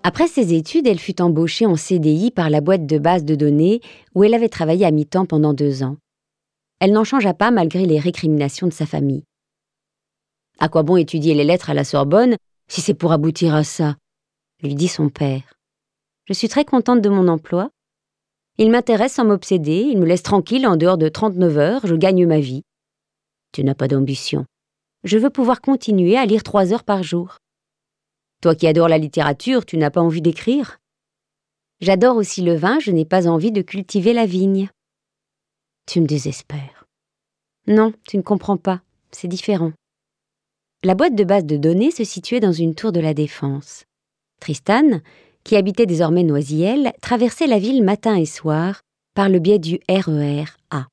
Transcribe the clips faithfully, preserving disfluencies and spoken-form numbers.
Après ses études, elle fut embauchée en C D I par la boîte de base de données où elle avait travaillé à mi-temps pendant deux ans. Elle n'en changea pas malgré les récriminations de sa famille. « À quoi bon étudier les lettres à la Sorbonne si c'est pour aboutir à ça ?» lui dit son père. « Je suis très contente de mon emploi. Il m'intéresse sans m'obséder, il me laisse tranquille en dehors de trente-neuf heures, je gagne ma vie. » « Tu n'as pas d'ambition. Je veux pouvoir continuer à lire trois heures par jour. » « Toi qui adores la littérature, tu n'as pas envie d'écrire ? » « J'adore aussi le vin, je n'ai pas envie de cultiver la vigne. » « Tu me désespères. »« Non, tu ne comprends pas, c'est différent. » La boîte de base de données se situait dans une tour de la Défense. Tristan, qui habitait désormais Noisiel, traversait la ville matin et soir par le biais du R E R A.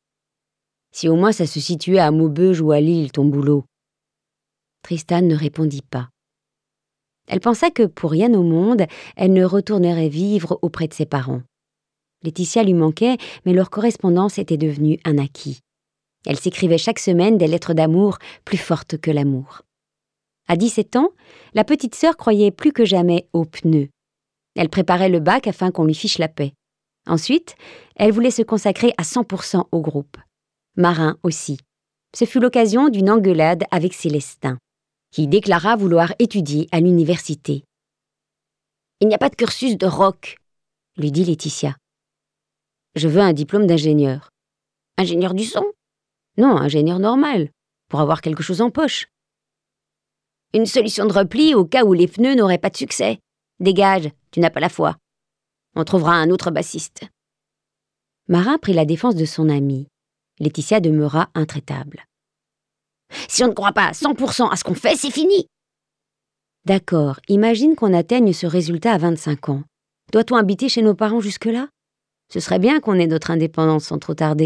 « Si au moins ça se situait à Maubeuge ou à Lille, ton boulot. » Tristan ne répondit pas. Elle pensa que, pour rien au monde, elle ne retournerait vivre auprès de ses parents. Laetitia lui manquait, mais leur correspondance était devenue un acquis. Elle s'écrivait chaque semaine des lettres d'amour plus fortes que l'amour. À dix-sept ans, la petite sœur croyait plus que jamais aux pneus. Elle préparait le bac afin qu'on lui fiche la paix. Ensuite, elle voulait se consacrer à cent pour cent au groupe. Marin aussi. Ce fut l'occasion d'une engueulade avec Célestin, qui déclara vouloir étudier à l'université. « Il n'y a pas de cursus de rock », lui dit Laetitia. « Je veux un diplôme d'ingénieur. »« Ingénieur du son ?»« Non, ingénieur normal, pour avoir quelque chose en poche. »« Une solution de repli au cas où les pneus n'auraient pas de succès. Dégage, tu n'as pas la foi. On trouvera un autre bassiste. » Marin prit la défense de son ami. Laetitia demeura intraitable. « Si on ne croit pas à cent pour cent à ce qu'on fait, c'est fini !»« D'accord, imagine qu'on atteigne ce résultat à vingt-cinq ans. Doit-on habiter chez nos parents jusque-là ? Ce serait bien qu'on ait notre indépendance sans trop tarder. »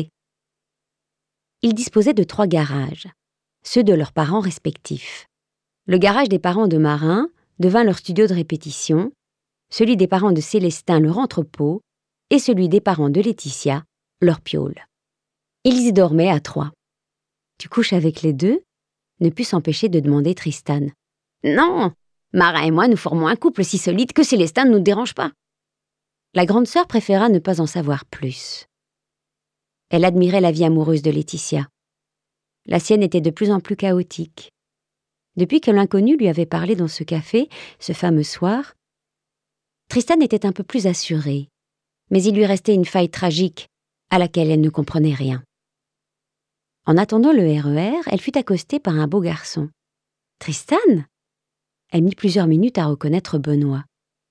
Ils disposaient de trois garages, ceux de leurs parents respectifs. Le garage des parents de Marin devint leur studio de répétition, celui des parents de Célestin leur entrepôt, et celui des parents de Laetitia, leur piaule. Ils y dormaient à trois. « Tu couches avec les deux ?» ne put s'empêcher de demander Tristan. « Non, Marin et moi nous formons un couple si solide que Célestin ne nous dérange pas. » La grande sœur préféra ne pas en savoir plus. Elle admirait la vie amoureuse de Laetitia. La sienne était de plus en plus chaotique. Depuis que l'inconnu lui avait parlé dans ce café, ce fameux soir, Tristan était un peu plus assuré, mais il lui restait une faille tragique à laquelle elle ne comprenait rien. En attendant le R E R, elle fut accostée par un beau garçon. « Tristan ?» Elle mit plusieurs minutes à reconnaître Benoît.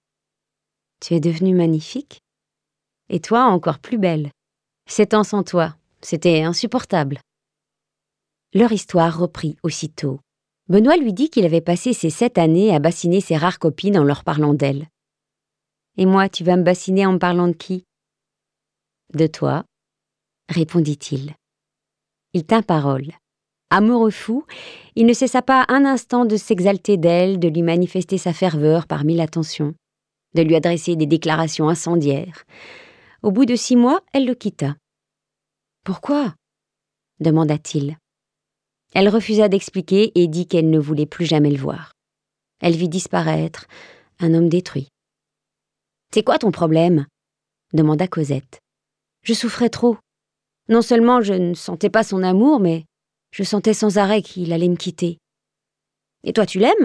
« Tu es devenue magnifique. Et toi, encore plus belle. Sept ans sans toi, c'était insupportable. » Leur histoire reprit aussitôt. Benoît lui dit qu'il avait passé ces sept années à bassiner ses rares copines en leur parlant d'elle. « Et moi, tu vas me bassiner en me parlant de qui ?»« De toi, » répondit-il. Il tint parole. Amoureux fou, il ne cessa pas un instant de s'exalter d'elle, de lui manifester sa ferveur par mille attentions, de lui adresser des déclarations incendiaires. Au bout de six mois, elle le quitta. « Pourquoi ?» demanda-t-il. Elle refusa d'expliquer et dit qu'elle ne voulait plus jamais le voir. Elle vit disparaître un homme détruit. « C'est quoi ton problème ?» demanda Cosette. « Je souffrais trop. Non seulement je ne sentais pas son amour, mais je sentais sans arrêt qu'il allait me quitter. »« Et toi, tu l'aimes ?»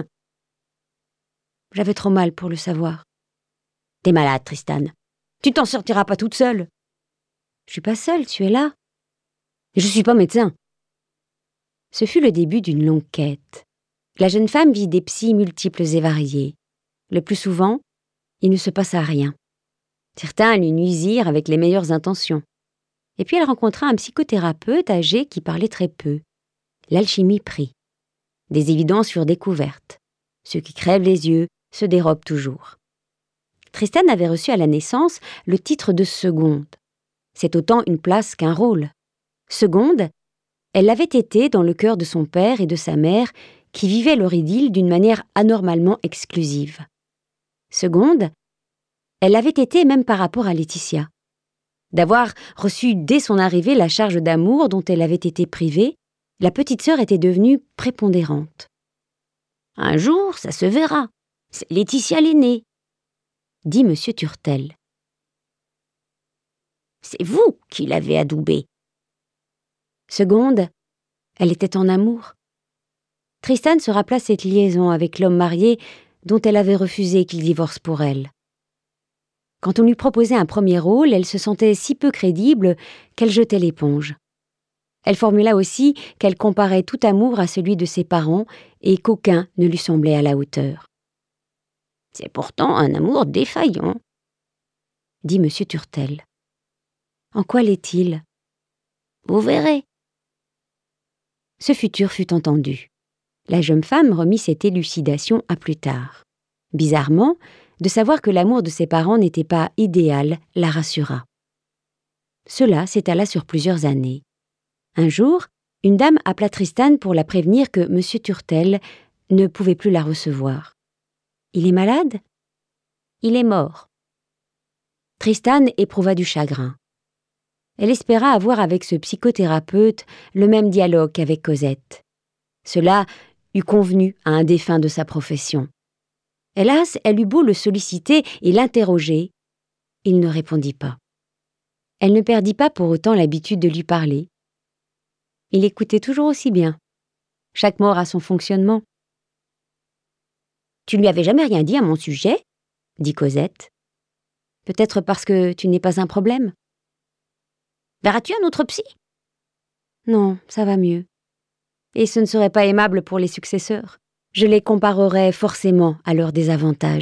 J'avais trop mal pour le savoir. « T'es malade, Tristan. Tu t'en sortiras pas toute seule. »« Je suis pas seule, tu es là. »« Je suis pas médecin. » Ce fut le début d'une longue quête. La jeune femme vit des psys multiples et variés. Le plus souvent, il ne se passa rien. Certains lui nuisirent avec les meilleures intentions. Et puis elle rencontra un psychothérapeute âgé qui parlait très peu. L'alchimie prit. Des évidences furent découvertes. Ceux qui crèvent les yeux se dérobent toujours. Tristan avait reçu à la naissance le titre de seconde. C'est autant une place qu'un rôle. Seconde, elle l'avait été dans le cœur de son père et de sa mère qui vivaient leur idylle d'une manière anormalement exclusive. Seconde, elle l'avait été même par rapport à Laetitia. D'avoir reçu dès son arrivée la charge d'amour dont elle avait été privée, la petite sœur était devenue prépondérante. « Un jour, ça se verra. C'est Laetitia l'aînée. dit M. Turtel. C'est vous qui l'avez adoubé. Seconde, elle était en amour. Tristan se rappela cette liaison avec l'homme marié dont elle avait refusé qu'il divorce pour elle. Quand on lui proposait un premier rôle, elle se sentait si peu crédible qu'elle jetait l'éponge. Elle formula aussi qu'elle comparait tout amour à celui de ses parents et qu'aucun ne lui semblait à la hauteur. « C'est pourtant un amour défaillant, » dit M. Turtel. « En quoi l'est-il ?»« Vous verrez. » Ce futur fut entendu. La jeune femme remit cette élucidation à plus tard. Bizarrement, de savoir que l'amour de ses parents n'était pas idéal la rassura. Cela s'étala sur plusieurs années. Un jour, une dame appela Tristan pour la prévenir que M. Turtel ne pouvait plus la recevoir. « Il est malade ?»« Il est mort. » Tristan éprouva du chagrin. Elle espéra avoir avec ce psychothérapeute le même dialogue qu'avec Cosette. Cela eût convenu à un défunt de sa profession. Hélas, elle eut beau le solliciter et l'interroger, il ne répondit pas. Elle ne perdit pas pour autant l'habitude de lui parler. Il écoutait toujours aussi bien. Chaque mort a son fonctionnement. « Tu ne lui avais jamais rien dit à mon sujet ?» dit Cosette. « Peut-être parce que tu n'es pas un problème. »« Verras-tu un autre psy ?»« Non, ça va mieux. Et ce ne serait pas aimable pour les successeurs. Je les comparerais forcément à leurs désavantages. »